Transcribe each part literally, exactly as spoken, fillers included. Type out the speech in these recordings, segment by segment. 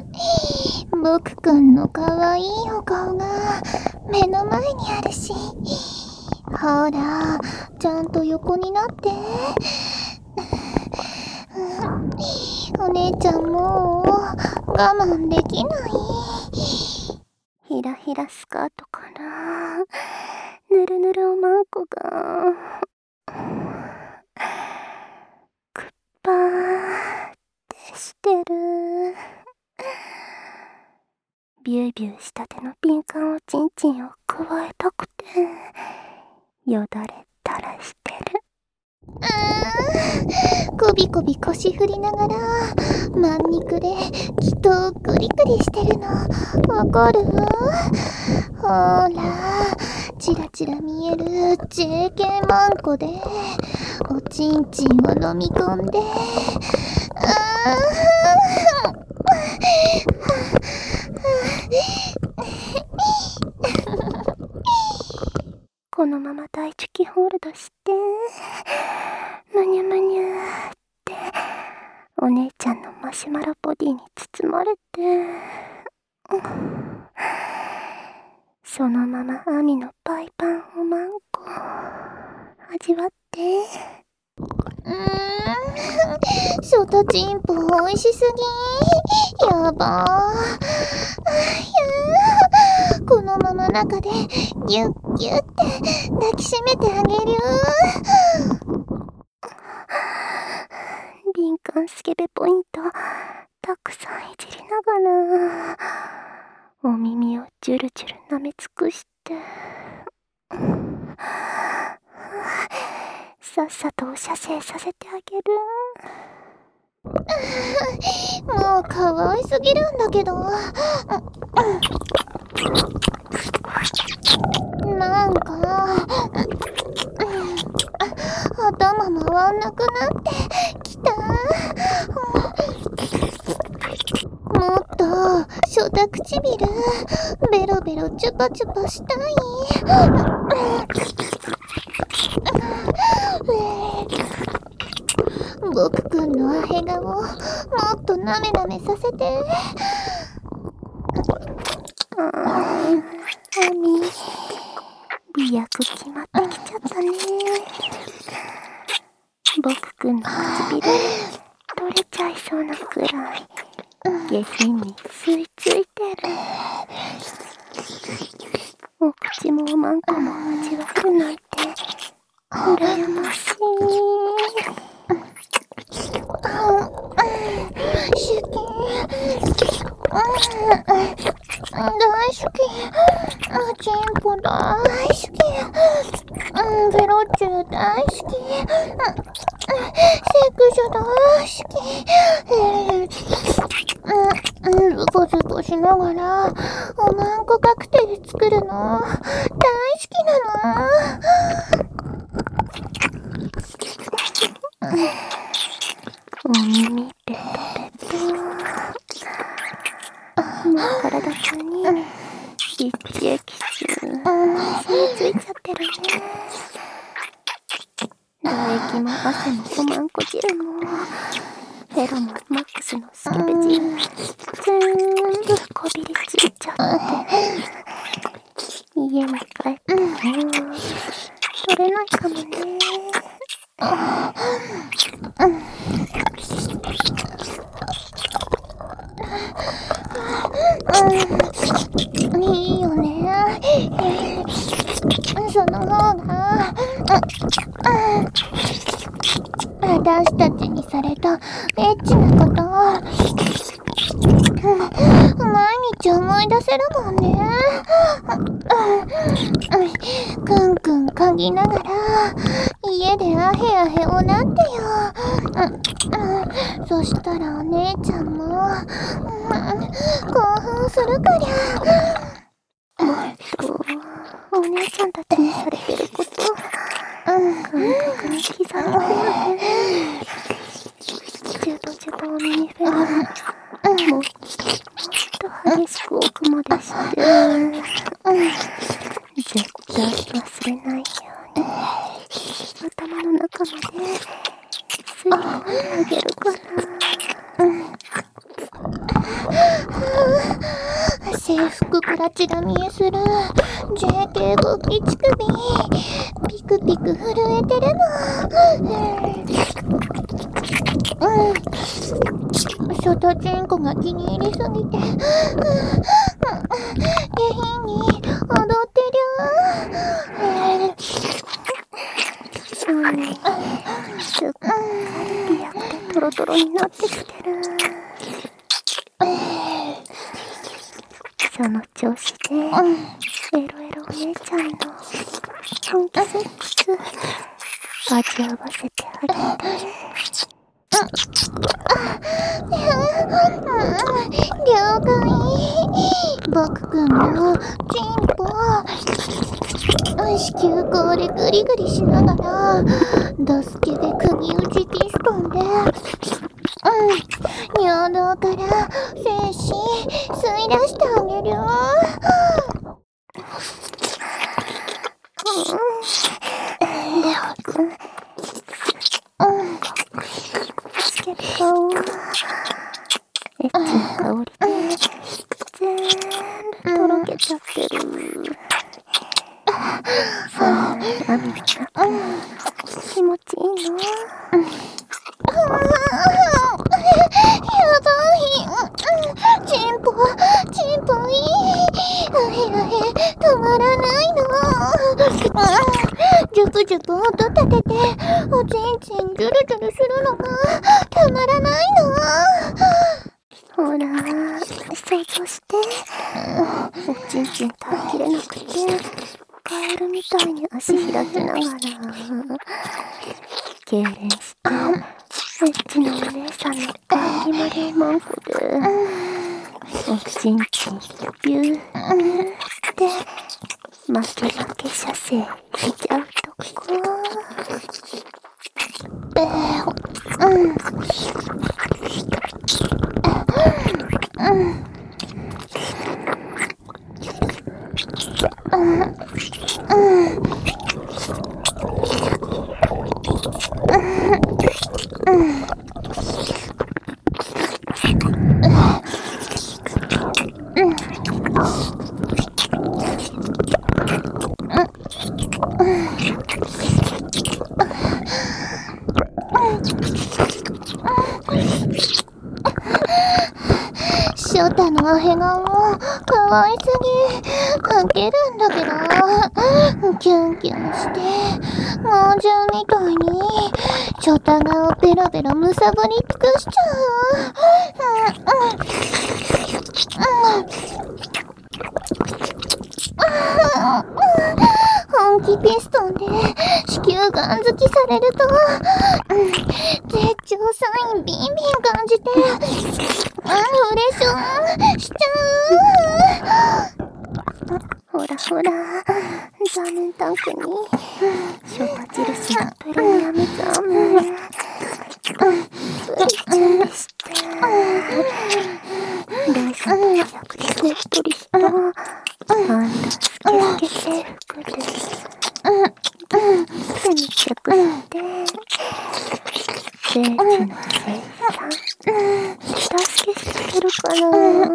僕くんのかわいいお顔が目の前にあるし、ほらちゃんと横になって。お姉ちゃんもう我慢できない。ひらひらスカートからぬるぬるおまんこがくっぱーってしてる。ビュービューしたてのピンカンおちんちんをくわえたくてよだれたらしてる。うーん、こびこび腰振りながらまん肉できっとグリグリしてるのわかる？ほーらチラチラ見える ジェーケー マンコでおちんちんを飲み込んで、うーんこのまま大チュキホールドしてむにゅむにゅーってお姉ちゃんのマシュマロボディに包まれて、うん、そのままアミのパイパンおまんこ味わって。うーん、ショタチンポおいしすぎ。やばー。このまま中でギュッギュッって抱きしめてあげる。敏感スケベポイントたくさんいじりながらお耳をジュルジュル舐め尽くして、さっさとお射精させてあげる。もう可愛すぎるんだけど。なんか頭回んなくなってきた。もっとショタ唇ベロベロチュパチュパしたい。僕くんのアヘ顔もっとなめなめさせて。あー、アミ美薬決まってきちゃったね。僕くんの唇取れちゃいそうなくらい下品に吸い付いてる。お口もおまんこも味わえるなんて羨ましい。シュキ大好き。チンポ大好き。ベロチュー大好き。セクショ大好き。ズコズコしながらおまんこカクテル作るの大好きなの。お耳ペトペト。もう体中にリッチエキス染みついちゃってるね。唾液も汗もおまんこ汁もフェロモンマックスのスケベ汁全部こびりついちゃって、家に帰っても取れないかもね。いいよね。その方が私たちにされたエッチなこと毎日思い出せるもんね。くんくん嗅ぎながら家でアヘアヘをなってよ。そしたらお姉ちゃんも興奮するかりゃ。もっとお姉ちゃんたちにされてること感覚に刻み込んで、ジュボジュボをミニフェロもっと激しく奥までして絶対忘れないように頭の中まで吸い込んであげるから。 制服クラチが見えする ジェーケー 勃起乳首ピクピク震えてるの。うん、ショタチンコが気に入りすぎて、うん、下品に踊ってる。うん、すっかりリアクでトロトロになってきてる。その調子で、エロエロお姉ちゃんの本気セックス味わわせてあげて。了解。僕くんのチンポ子宮口でグリグリしながらドスケで釘打ちピストンで、うん、尿道から精子吸い出してあげる。うん、レオくん、うん、結構エッチな香りで全部とろけちゃってる。さあ、涙が気持ちいいの。やばい。チンポ、チンポいい。あへあへ、止まらないの。ジュプジュプ音立てて、おちんちんジュルジュルするのがたまらないの。ほら、想像して。おちんちん耐えきれなくて、カエルみたいに足開きながら、痙攣して、エッチなお姉さんの感ぎまでマンコで、おちんちんビューって負け負け射精しちゃうとこ。えー、うん、うん、ショタのアヘ顔かわいすぎ、ウケるんだけど、キュンキュンして猛獣みたいにショタ顔ペロペロむさぼり尽くしちゃう。本気ピストンで子宮ガン突きされると、絶頂サインビンビン感じて、うん、フレッションしちゃう。ほらほら、ザーメンタンクにショタ印のプレミアムザーメンプリチューして、レースの役でねっとりしたアンダースケスケ制服で手にチェックして聖地の生産助けしてるかな。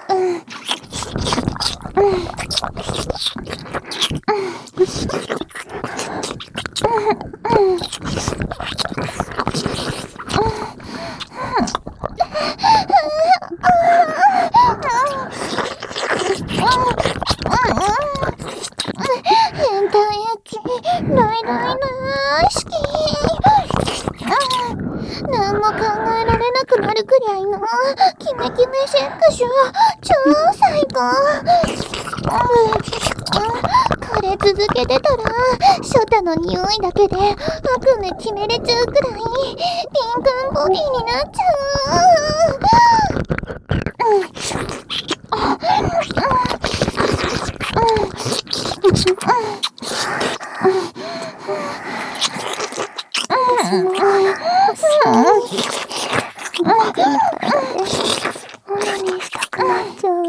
変態エッチライライなしき。何も考えられなくなるくらいのキメキメセックス超最高。これ続けてたらショタの匂いだけで悪夢決めれちゃうくらいピンクンボディになっちゃオナニーしたくなっちゃう。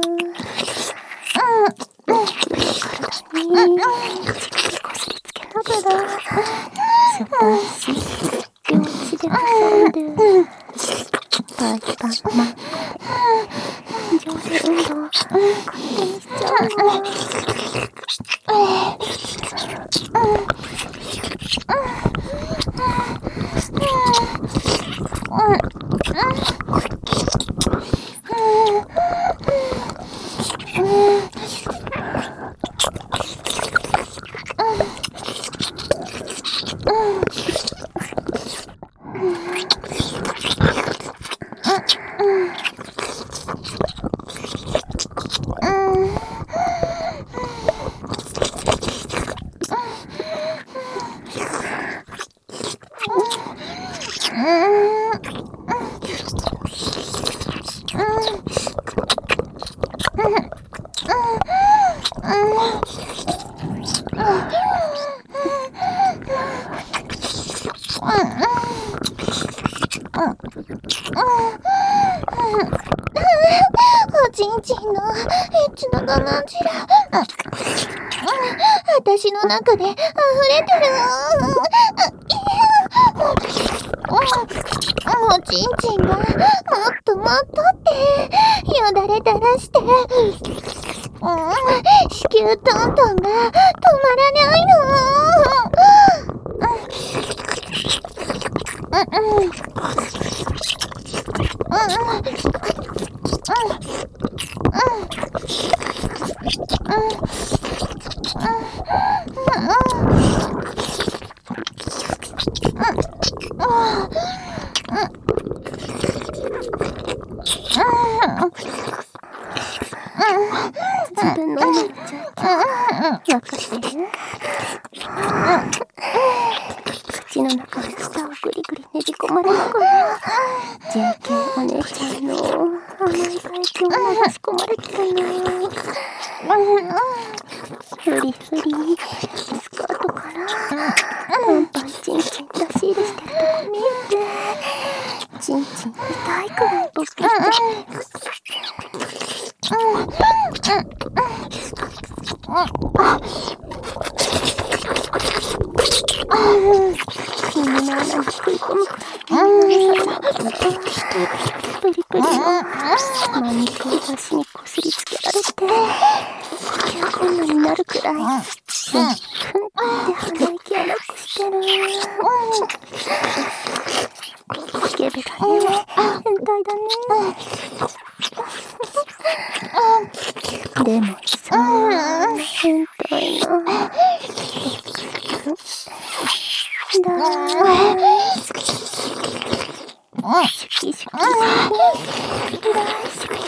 体にチクチクこすりつけながらスパイシー両手で挟んでパイパンマンコで上手運動勝手にしちゃうの。 おちんちんのエッチな我慢汁、私の中で溢れてる。おちんちんがもっともっとってよだれ垂らして、子宮トントンが止まらないの。 自分の生まれちゃう。わかってる？口の中の舌をグリグリねじ込まれながら ジェーケー お姉ちゃんの甘い唾液を流し込まれてたの。フリフリスカートからパンパンチンチン出し入れしてるとこ見えて、チンチン痛いくらい勃起して耳の穴に食い込むくらいプリプリのマニキュア足にこすりつけられて呼吸困難になるくらいふんふんって鼻息荒くしてる。イケベだね、変態だね。でもさ、変態な大好き。シュキシュキ大好き。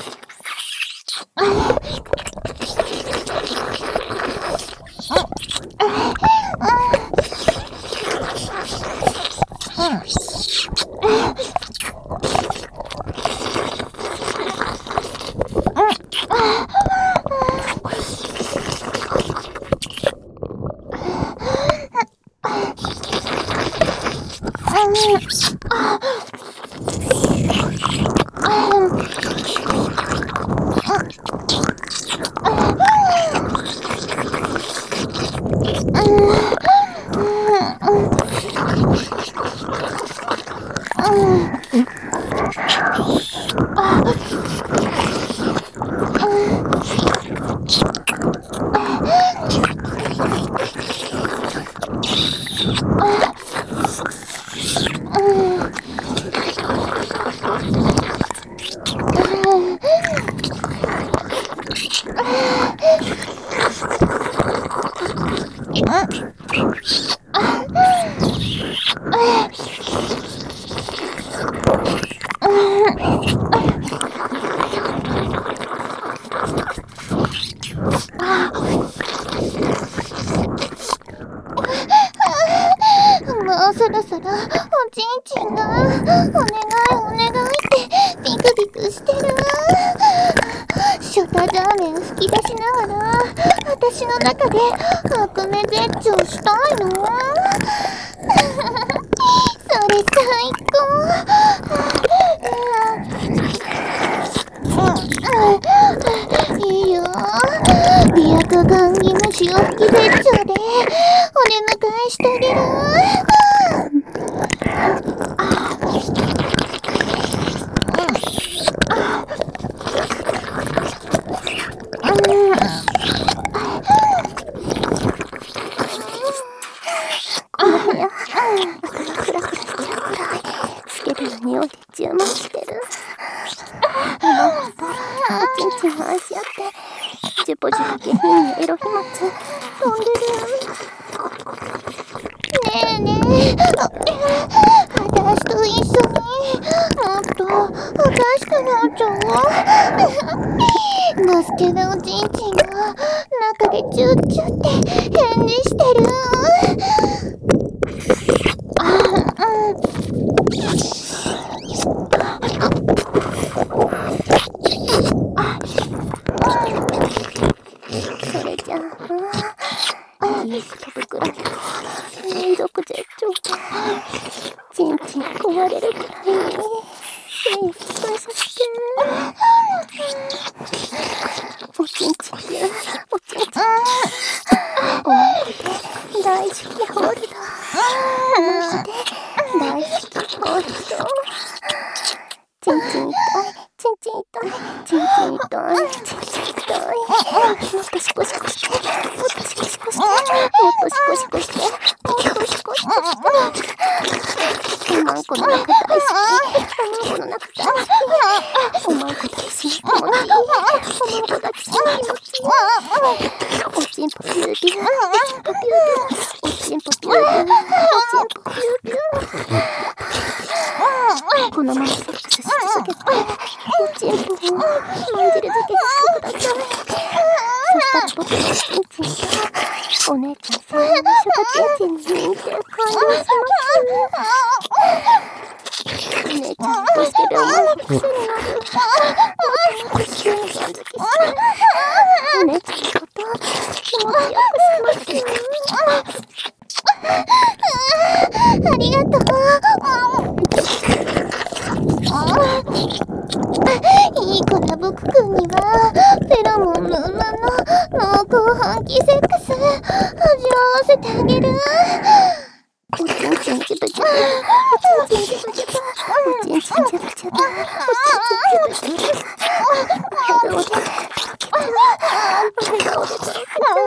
もうそろそろおちんちんがお願いお願いってビクビクしてる。ショタジャーメン吹き出しながら私の中で悪目絶頂したいの。それ最高。いいよ、リアカガンギムシを吹き絶頂でお出迎えしてあげる。 ちんの足あって、ジュポジュポ下品にエロ飛沫飛んでる。 ねえねえ、私と一緒にもっとおかしくなっちゃう。バスケのおちんちんが中でチュッチュって返事してる。ああ、 それじゃあ、いいこと袋に連続絶頂で、ちんちん壊れるくらいに、精液使いさせて。おちんちんピュー、おちんちんピュー。おまけで大好きホールド。おまけで大好きホールド。ちんちん痛い、ちんちん痛い、ちんちん痛い、ちんちん痛い。もっとシコシコして、もっとシコシコして、もっとシコシコして、もっとシコシコして。おまんこの中大好き、おまんこの中大好き。おまんこ抱きしめ気持ちいい、おまんこ抱きしめ気持ちいい。おちんぽピューピュー、おちんぽピューピュー、おちんぽピューピュー、おちんぽピューピュー。このままセックスし続けて、おちんぽをまんじる漬けにしてください。そしたら僕のちんちんがお姉ちゃんさんのシュガちんちんに認定完了します。お姉ちゃんとして病院の癖になる。もっともっと急にさん付けして、お姉ちゃんのこと気持ちよくします。 ありがとう。いい子な僕くんにはフェロモンムンムンの濃厚本気セックス味わわせてあげる。 おちんちんジュブジュブ、おちんちんジュブジュブ、おちんちんジュブジュブ、おちんちんジュブジュブ。お笑顔でとろけた、お笑顔でとろけた。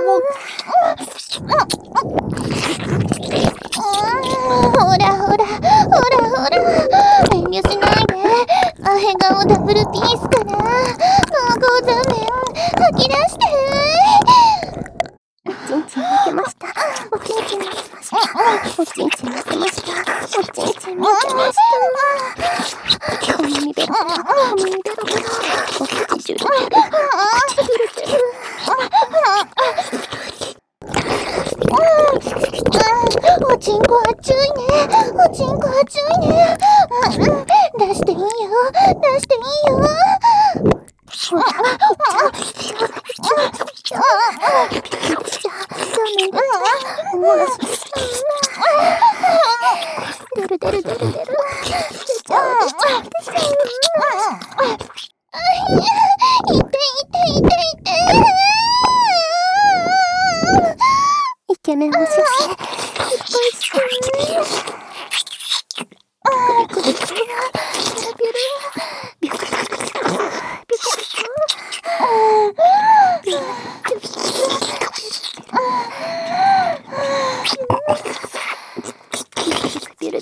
ほらほらほらほら、遠慮しないで。あへ顔ダブルピースから濃厚座面吐き出して。 おちんちん負けました。おちんちん負けました。おちんちん負けました。おちんちん負けました。お耳ベロベロ、お耳ベロベロ、お口ジュルジュル、お口ジュルジュル。 おちんこ熱いね。おちんこ熱いね。出していいよ。出していいよ。 ほら、いっちゃう、いっちゃう、いっちゃう、いっちゃう、いっちゃう、ダメだ、おもらしでした。出る出る出る出る、出ちゃう、出ちゃう、出ちゃう。 痛い痛い痛い痛い。 イケメンおしゃせ、いっぱいして。ビクビクビク、ビュルビュル、ビクビクビク、ビクビク。ビュルビュル、ビュルビュル、ビクビクビュルビュル、ビクビクビュルビュル。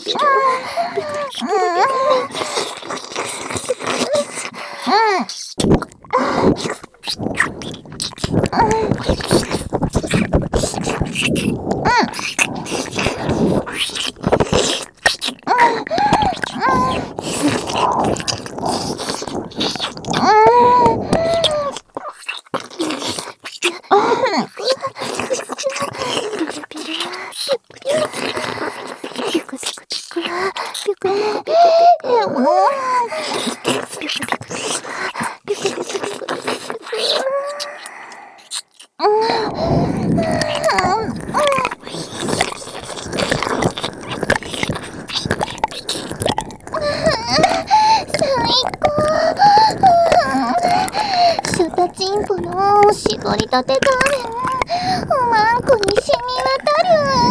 シュタチンポの絞りたて画面、おまんこに染み渡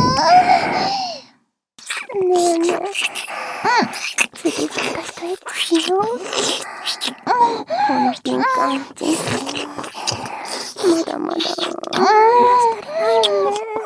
る。 ねえねえ、次私とエッチしよう。この敏感な人生まだまだ話したりないよ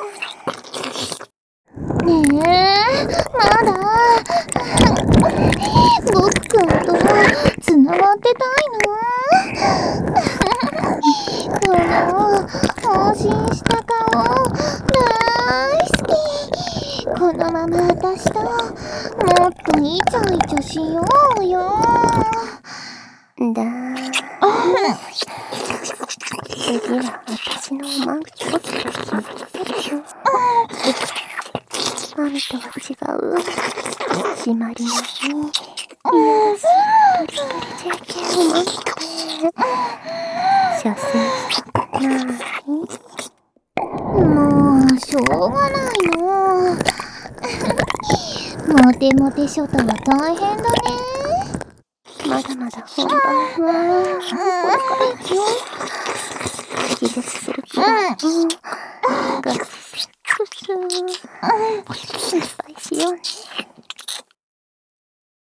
ね。ねえ、まだ僕くんとつながっててたいの。この放心した顔大好き。このまま私ともっとイチャイチャしようよ。 だー次は私のおまんこっとしますよ。あんたは違う締まりのいいいやらしいトリトリ ジェーケー おまんこで射精したくない？ もうしょうがないの。モテモテ初太は大変だね。 まだまだ本番はこれからですよ。気絶するくらいのガッツクス失敗しようね。